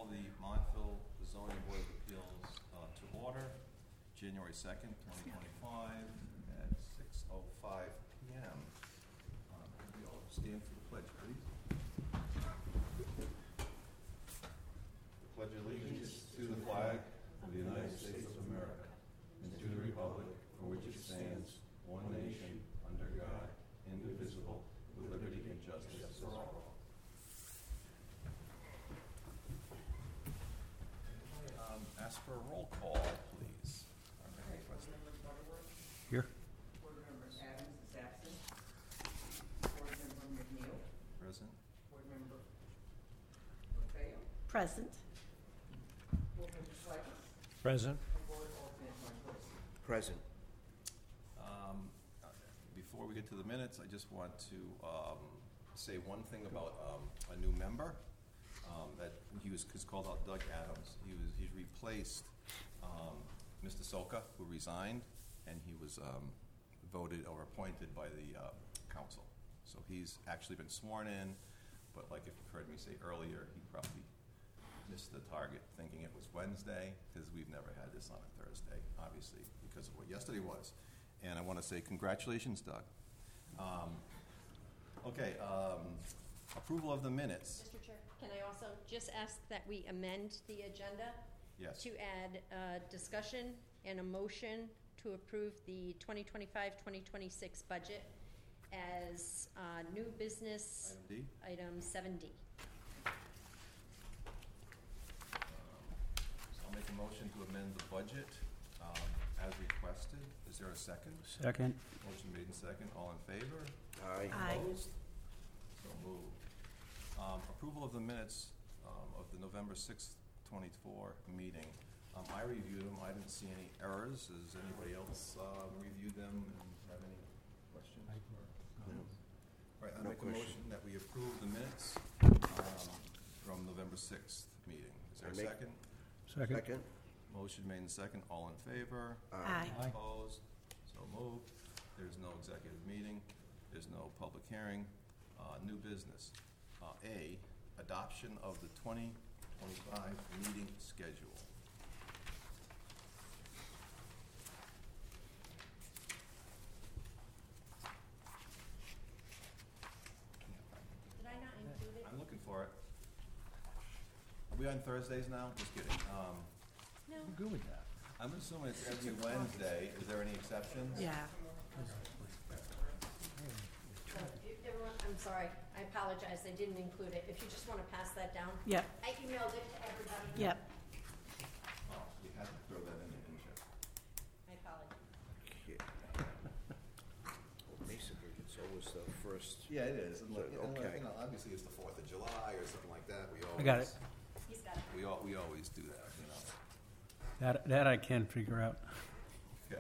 the Montville Zoning Board of Appeals to order, January 2nd, 2025, at 6:05 p.m. We all stand for the pledge, please. Pledge allegiance to the flag of the United States of America and to the republic for which it stands, one nation, under God, indivisible, with liberty and justice for all. Ask for a roll call, please. Here. Board Member Adams is absent. Board Member McNeil. Present. Board Member Lefeo. Present. Board Member Slikes. Present. And Board Alternate Montoya. Present. Before we get to the minutes, I just want to say one thing about a new member. That he's called out Doug Adams. He's replaced Mr. Soka, who resigned, and he was voted or appointed by the council. So he's actually been sworn in, but like if you've heard me say earlier, he probably missed the target thinking it was Wednesday, because we've never had this on a Thursday, obviously, because of what yesterday was. And I want to say congratulations, Doug. Approval of the minutes. Mr. Chair, can I also just ask that we amend the agenda? Yes. To add discussion and a motion to approve the 2025-2026 budget as new business Item D. item 7D. I'll make a motion to amend the budget as requested. Is there a second? Second. Motion made in second. All in favor? Aye. Opposed? So moved. Approval of the minutes of the November 6th, 24 meeting. I reviewed them. I didn't see any errors. Has anybody else reviewed them and have any questions? No. All right, I No make a question. motion that we approve the minutes from November 6th meeting. Is there a I make- second? Second. Motion made in second. All in favor? Aye. Opposed? So moved. There's no executive meeting. There's no public hearing. New business. A, adoption of the 2025 meeting schedule. Did I not include it? I'm looking for it. Are we on Thursdays now? Just kidding. No. Good with that. I'm assuming it's every Wednesday. Is there any exceptions? Yeah. Everyone, I'm sorry. I apologize. I didn't include it. If you just want to pass that down. Yep. I emailed it to everybody. Yep. Oh, you had to throw that in, didn't you? I apologize. Yeah. Well, basically, it's always the first. Yeah, it is. And look, Okay. you know, obviously it's the 4th of July or something like that. We always, I got it. He's got it. We always do that, you know. That I can figure out. Okay.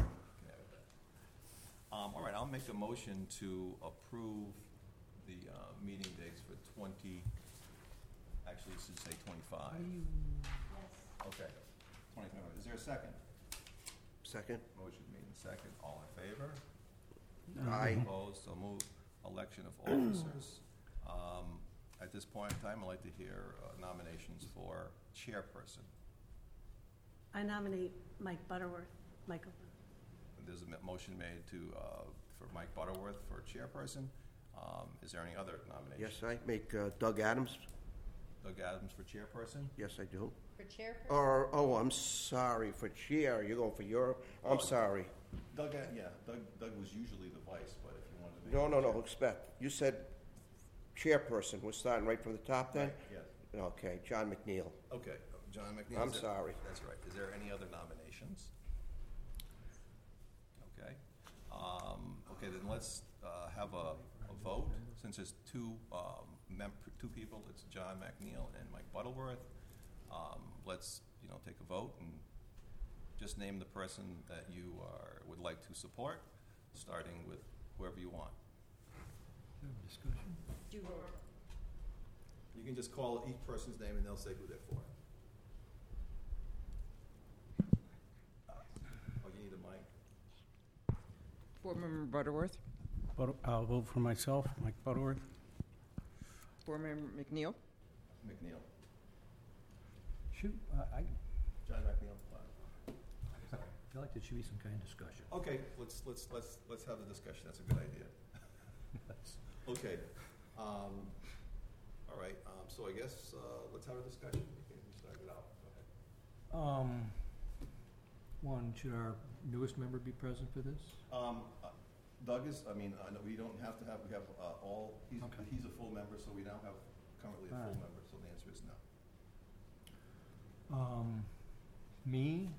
All right, I'll make a motion to approve the meeting dates for 20, actually it should say 25. Yes. Okay, 25. Is there a second? Second. Motion made in second. All in favor? Aye. Opposed? So moved. Election of officers. At this point in time, I'd like to hear nominations for chairperson. I nominate Mike Butterworth. Michael. There's a motion made for Mike Butterworth for chairperson. Is there any other nominations? Yes, I make Doug Adams. Doug Adams for chairperson? Yes, I do. For chairperson? I'm sorry, for chair. You're going for your. I'm sorry. Doug was usually the vice, but if you wanted to make No. Expect. You said chairperson. We're starting right from the top then? Right, yes. Okay, John McNeil. Okay, John McNeil. I'm sorry. That's right. Is there any other nominations? Okay. Okay, then let's have a vote. Since there's two people, it's John McNeil and Mike Butterworth. Let's take a vote and just name the person that you would like to support, starting with whoever you want. Discussion. Do roll. You can just call each person's name and they'll say who they're for. Oh, you need a mic? Board Member Butterworth. I'll vote for myself, Mike Butterworth. Board Member McNeil. McNeil. Shoot, I John McNeil. feel like there should be some kind of discussion. Okay, let's have the discussion, that's a good idea. Okay, all right, so I guess, let's have a discussion, we can start it out, go ahead. One, should our newest member be present for this? Doug is, I mean, I know we don't have to have, we have, Okay. he's a full member, so we now have currently a full Alright. member, so the answer is no. Me,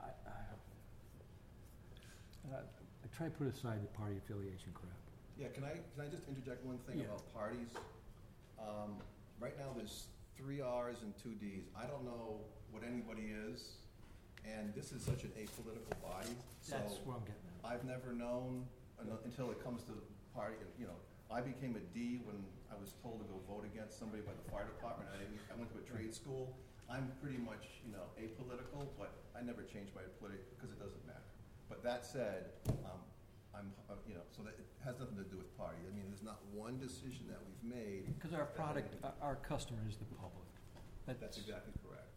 I try to put aside the party affiliation crap. Yeah, can I just interject one thing Yeah. about parties? Right now, there's 3 Rs and 2 Ds. I don't know what anybody is, and this is such an apolitical body, so That's what I'm getting at. I've never known, until it comes to party, I became a D when I was told to go vote against somebody by the fire department. I went to a trade school. I'm pretty much, apolitical, but I never changed my political, because it doesn't matter. But that said, so that it has nothing to do with party. I mean, there's not one decision that we've made. Because our product, our customer is the public. That's exactly correct.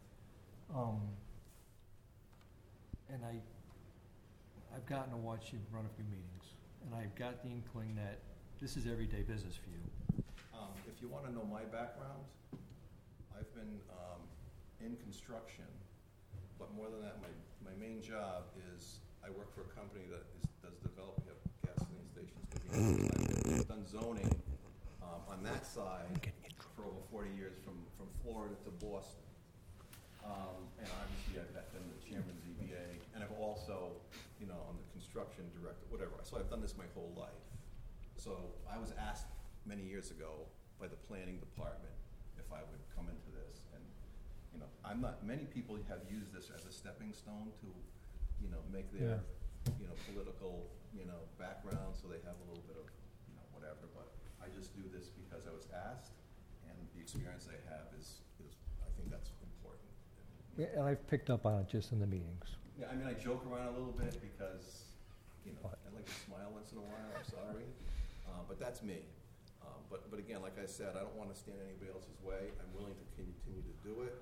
And I've gotten to watch you run a few meetings, and I've got the inkling that this is everyday business for you. If you want to know my background, I've been in construction, but more than that, my main job is I work for a company that does developing of gasoline stations. I've done zoning on that side for over 40 years, from Florida to Boston. And obviously, I've been the chairman of ZBA, and I've also, I'm the construction director, whatever. So I've done this my whole life. So I was asked many years ago by the planning department if I would come into this, and many people have used this as a stepping stone to, make their, political, background, so they have a little bit of, whatever. But I just do this because I was asked, and the experience I have is I think that's important. And I've picked up on it just in the meetings. Yeah, I mean, I joke around a little bit because, What? I like to smile once in a while, I'm sorry. But that's me. But again, like I said, I don't want to stand in anybody else's way. I'm willing to continue to do it.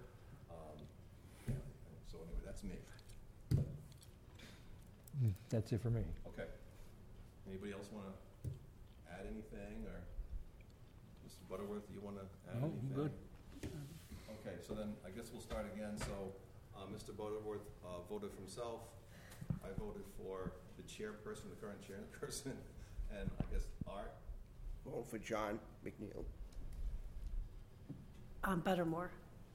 So anyway, that's me. That's it for me. Okay. Anybody else want to add anything, or Mr. Butterworth, do you want to add No, anything? I'm good. Okay, so then I guess we'll start again. So Mr. Butterworth voted for himself. I voted for the chairperson, the current chairperson, and I guess Art. Vote for John McNeil. Buttermore.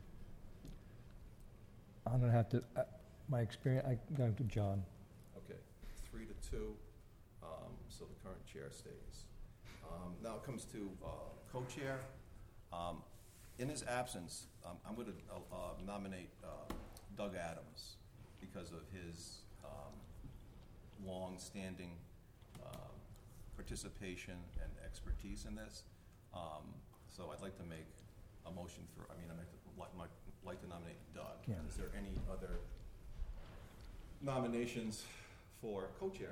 I'm gonna have to, my experience, I'm going to John. Okay, 3-2, so the current chair stays. Now it comes to co-chair. In his absence, I'm going to nominate Doug Adams because of his long-standing participation and expertise in this. So I'd like to make a motion for, I'd like to nominate Doug. Yeah. Is there any other nominations for co-chair?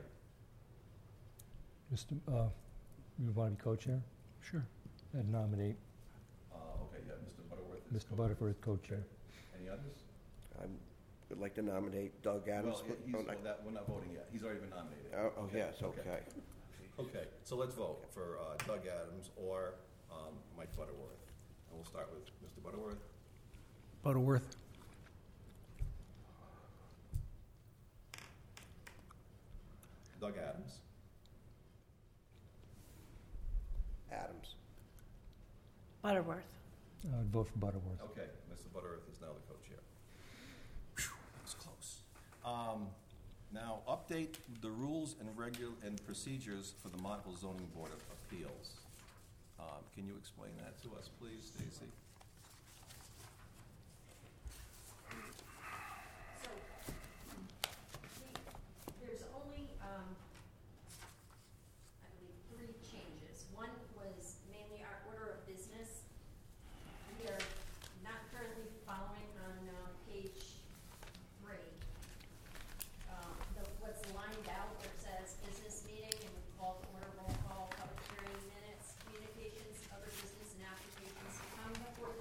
Mr., you want to be co-chair? Sure. I'd nominate Okay, yeah, Mr. Butterworth is Mr. co-chair. Butterworth co-chair. Any others? I would like to nominate Doug Adams. Well, we're not voting yet. He's already been nominated. Oh, yes, okay. Okay, so let's vote for Doug Adams or Mike Butterworth. And we'll start with Mr. Butterworth. Butterworth. Doug Adams. Adams. Butterworth. I'd vote for Butterworth. Okay, Mr. Butterworth is now the co-chair. That was close. Now, update the rules and procedures for the Montville Zoning Board of Appeals. Can you explain that to us, please, Stacy? So, there's only, I believe, 3 changes. One was mainly our order of business. We are not currently following on page 3. What's lined out where it says business meeting and call to order, roll call, public hearing minutes, communications, other business and applications. The county board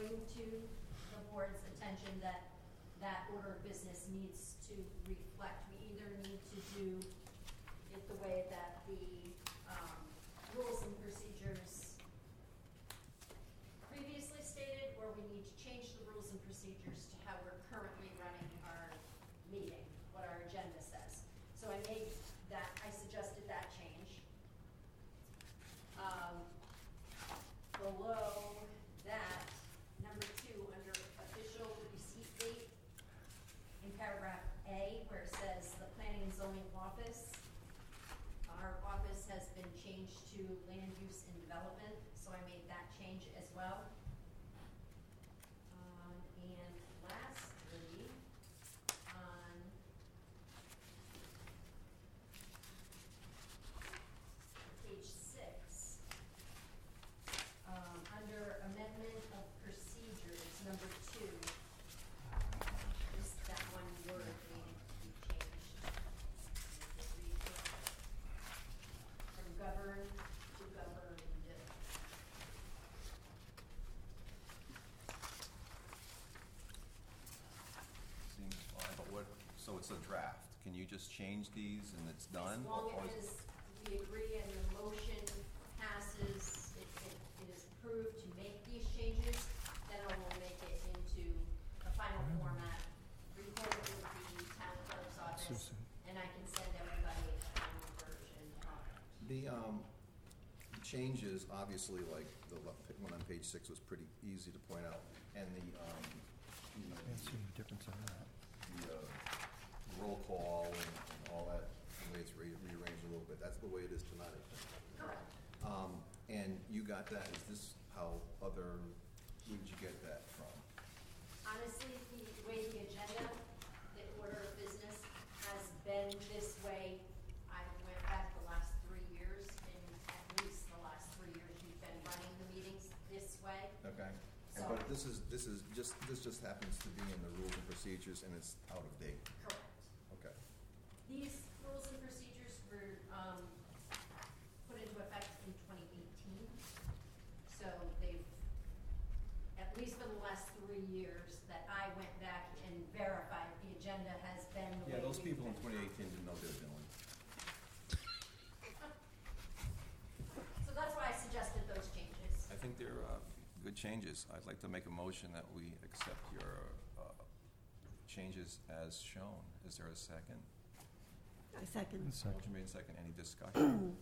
bring to the board's attention that that order of business needs to reflect. We either need to do it the way that the rules and procedures previously stated, or we need to change the rules and procedures to how we're currently running our meeting, what our agenda says. So I suggested that change. Below that, number 2, under official receipt date, in paragraph A, where it says the planning and zoning office, our office has been changed to land use and development, so I made that change as well. And lastly, on page 6, under amendment of procedures, number 2, just that one word needed to be changed. From govern to governed. Seems fine, but what, so it's a draft. Can you just change these and it's done? As long Or is- as we agree and the motion passes, it is approved to make these changes, then I will make it into a final format, record it with the town clerk's office, Susan. and I can send everybody a final version of it. The changes, obviously, like the one on page 6 was pretty easy to point out, and the Can't see any difference in that. roll call and all that, the way it's rearranged a little bit, that's the way it is tonight, I think. Correct. And you got that, is this how where did you get that from? Honestly, the way the agenda, the order of business has been this way. I went back the last 3 years, and at least the last 3 years, you've been running the meetings this way. Okay. So- But this just happens to be in the rules and procedures, and it's out of date. Correct. Okay. These rules and procedures were put into effect in 2018. So they've, at least for the last 3 years that I went back and verified, the agenda has been the way Yeah, those we've people in been 2018 didn't know they were doing. So that's why I suggested those changes. I think they're good changes. I'd like to make a motion that we accept your changes as shown. Is there a second? I second. Motion made second. Any discussion?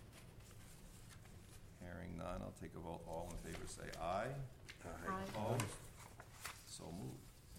Hearing none, I'll take a vote. All in favor say aye. Aye. Opposed? So moved.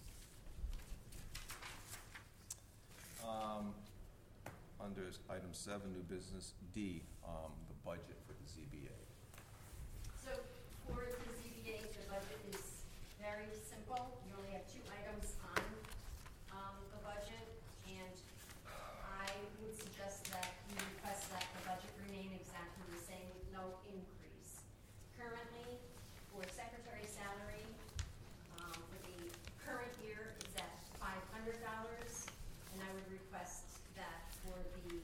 Under item 7, new business D, the budget for the ZBA. So for the ZBA, the budget is very simple. You only have 2 items on the budget, and I would suggest that you request that the budget remain exactly the same with no increase. Currently, for secretary salary, for the current year, it's at $500, and I would request that for the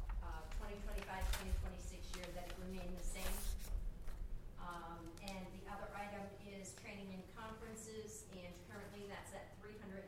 2025-2026 year, that it remain the same. And the other item is training and conferences, and currently that's at $350.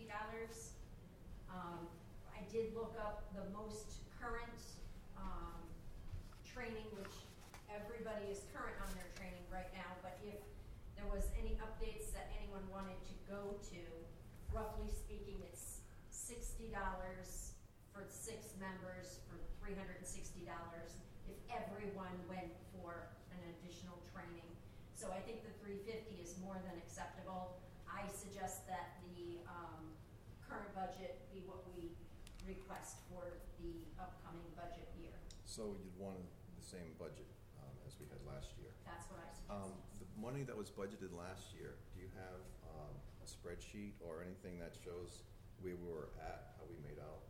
I did look up the most current training, which everybody is current on their training right now, but if there was any updates that anyone wanted to go to, roughly speaking, it's $60 for 6 members for $360 if everyone went for an additional training. So I think the $350 is more than acceptable. I suggest that the current budget be what we request for the upcoming budget year. So you'd want the same budget as we had last year. That's what I suggest. The money that was budgeted last year, do you have a spreadsheet or anything that shows where we were at, how we made out?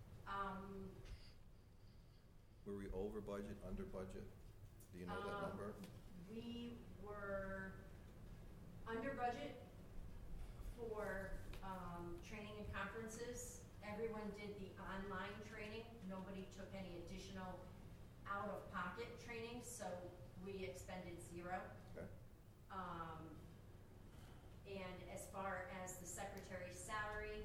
Were we over budget, under budget? Do you know that number? We were under budget for training and conferences. Everyone did the online training. Nobody took any additional out-of-pocket training, so we expended 0. Okay. And as far as the secretary's salary,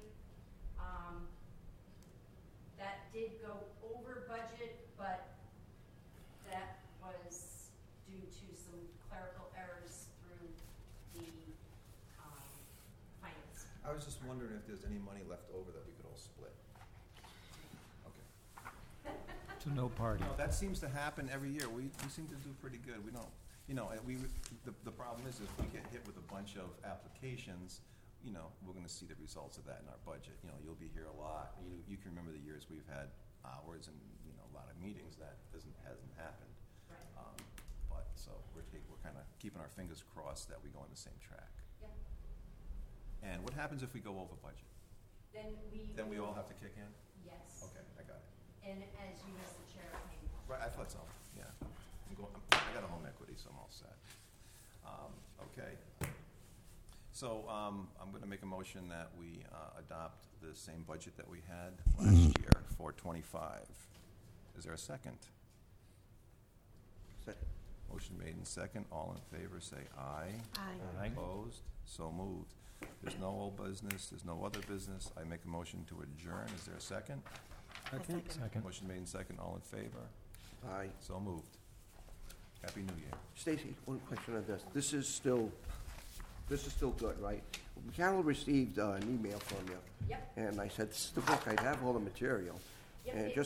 that did go over budget, but that was due to some clerical errors through the, finance. I was just wondering if there's any money left over that we could all split. Okay. To no party. No, that seems to happen every year. We seem to do pretty good. We don't, the problem is if we get hit with a bunch of applications, we're gonna see the results of that in our budget. You'll be here a lot. You can remember the years we've had hours and, a lot of meetings that hasn't happened. Right. But, so we're kind of keeping our fingers crossed that we go on the same track. Yep. And what happens if we go over budget? Then Then we all have to kick in? Yes. Okay, I got it. And as you as the chair may. Right, I thought so, yeah. I got a home equity, so I'm all set. Okay. So, I'm gonna make a motion that we, adopt the same budget that we had last year for 25. Is there a second? Second. Motion made in second. All in favor, say aye. Aye. Aye. Opposed? So moved. There's no old business, there's no other business. I make a motion to adjourn. Is there a second? Second. Second. Motion made in second. All in favor? Aye. So moved. Happy New Year. Stacy, one question on this. This is still good, right? Carol received an email from you. Yep. And I said, this is the book. I have all the material. Yep, And it- just